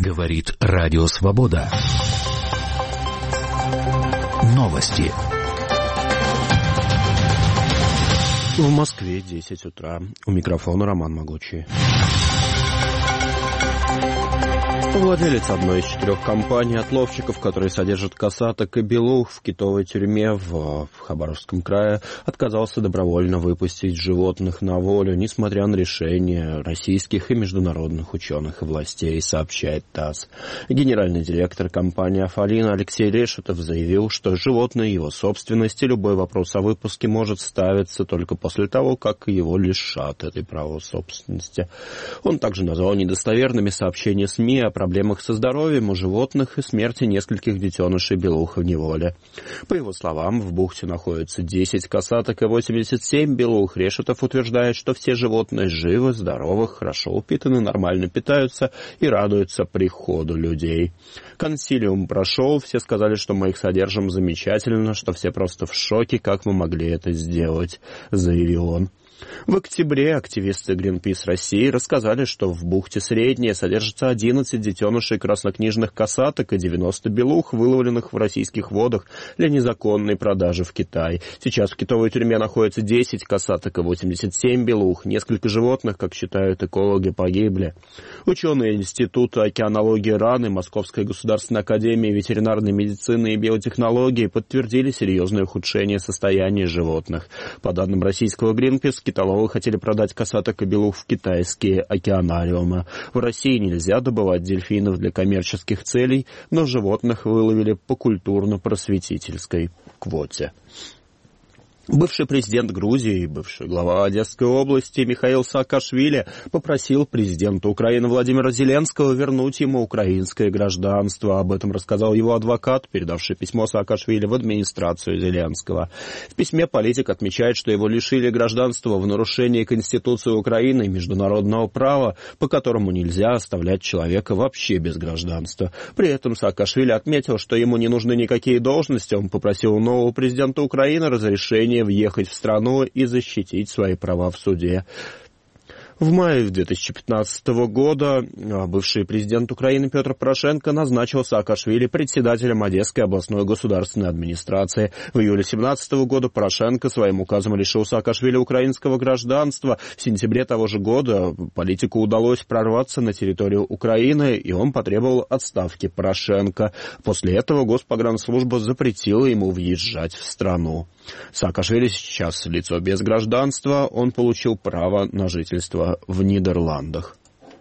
Говорит Радио Свобода. Новости. В Москве 10 утра. У микрофона Роман Могучий. Владелец одной из 4 компаний отловщиков, которые содержат косаток и белух в китовой тюрьме в Хабаровском крае, отказался добровольно выпустить животных на волю, несмотря на решение российских и международных ученых и властей, сообщает ТАСС. Генеральный директор компании «Афалина» Алексей Решетов заявил, что животное его собственность и любой вопрос о выпуске может ставиться только после того, как его лишат этой права собственности. Он также назвал недостоверными сообщения СМИ о проблемах со здоровьем у животных и смерти нескольких детенышей белух в неволе. По его словам, в бухте находится 10 косаток и 87 белух. Решетов утверждает, что все животные живы, здоровы, хорошо упитаны, нормально питаются и радуются приходу людей. Консилиум прошел, все сказали, что мы их содержим замечательно, что все просто в шоке, как мы могли это сделать, заявил он. В октябре активисты Greenpeace России рассказали, что в бухте Средняя содержится 11 детенышей краснокнижных косаток и 90 белух, выловленных в российских водах для незаконной продажи в Китай. Сейчас в китовой тюрьме находится 10 косаток и 87 белух. Несколько животных, как считают экологи, погибли. Ученые Института океанологии РАН и Московской государственной академии ветеринарной медицины и биотехнологии подтвердили серьезное ухудшение состояния животных. По данным российского Greenpeace, китоловы хотели продать косаток и белух в китайские океанариумы. В России нельзя добывать дельфинов для коммерческих целей, но животных выловили по культурно-просветительской квоте. Бывший президент Грузии и бывший глава Одесской области Михаил Саакашвили попросил президента Украины Владимира Зеленского вернуть ему украинское гражданство. Об этом рассказал его адвокат, передавший письмо Саакашвили в администрацию Зеленского. В письме политик отмечает, что его лишили гражданства в нарушении Конституции Украины и международного права, по которому нельзя оставлять человека вообще без гражданства. При этом Саакашвили отметил, что ему не нужны никакие должности. Он попросил у нового президента Украины разрешения въехать в страну и защитить свои права в суде. В мае 2015 года бывший президент Украины Петр Порошенко назначил Саакашвили председателем Одесской областной государственной администрации. В июле 2017 года Порошенко своим указом лишил Саакашвили украинского гражданства. В сентябре того же года политику удалось прорваться на территорию Украины, и он потребовал отставки Порошенко. После этого Госпогранслужба запретила ему въезжать в страну. Саакашвили сейчас лицо без гражданства, он получил право на жительство в Нидерландах.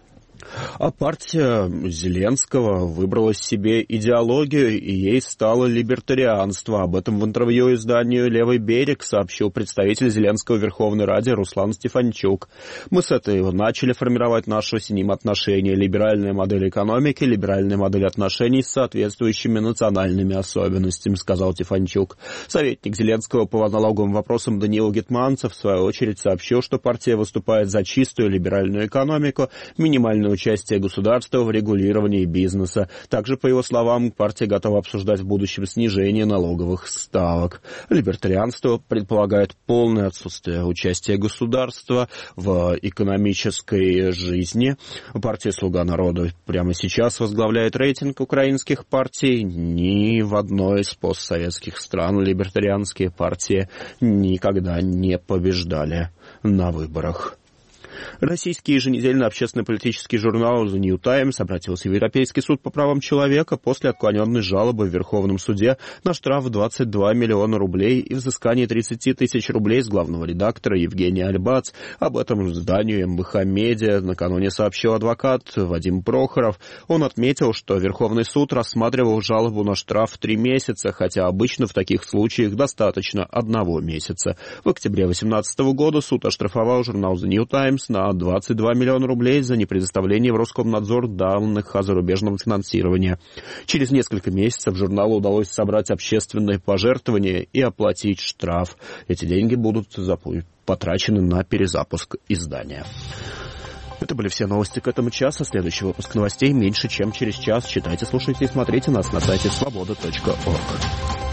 А партия Зеленского выбрала себе идеологию, и ей стало либертарианство. Об этом в интервью изданию «Левый берег» сообщил представитель Зеленского в Верховной Раде Руслан Стефанчук. «Мы с этого начали формировать наши с ним отношения. Либеральная модель экономики, либеральная модель отношений с соответствующими национальными особенностями», сказал Стефанчук. Советник Зеленского по налоговым вопросам Даниил Гетманцев в свою очередь сообщил, что партия выступает за чистую либеральную экономику, минимальную участие государства в регулировании бизнеса. Также, по его словам, партия готова обсуждать в будущем снижение налоговых ставок. Либертарианство предполагает полное отсутствие участия государства в экономической жизни. Партия «Слуга народа» прямо сейчас возглавляет рейтинг украинских партий. Ни в одной из постсоветских стран либертарианские партии никогда не побеждали на выборах. Российский еженедельный общественно-политический журнал The New Times обратился в Европейский суд по правам человека после отклоненной жалобы в Верховном суде на штраф в 22 миллиона рублей и взыскание 30 тысяч рублей с главного редактора Евгения Альбац. Об этом изданию МВХ Медиа накануне сообщил адвокат Вадим Прохоров. Он отметил, что Верховный суд рассматривал жалобу на штраф в 3 месяца, хотя обычно в таких случаях достаточно 1 месяца. В октябре 2018 года суд оштрафовал журнал The New Times на 22 миллиона рублей за непредоставление в Роскомнадзор данных о зарубежном финансировании. Через несколько месяцев журналу удалось собрать общественные пожертвования и оплатить штраф. Эти деньги будут потрачены на перезапуск издания. Это были все новости к этому часу. Следующий выпуск новостей меньше, чем через час. Читайте, слушайте и смотрите нас на сайте svoboda.org.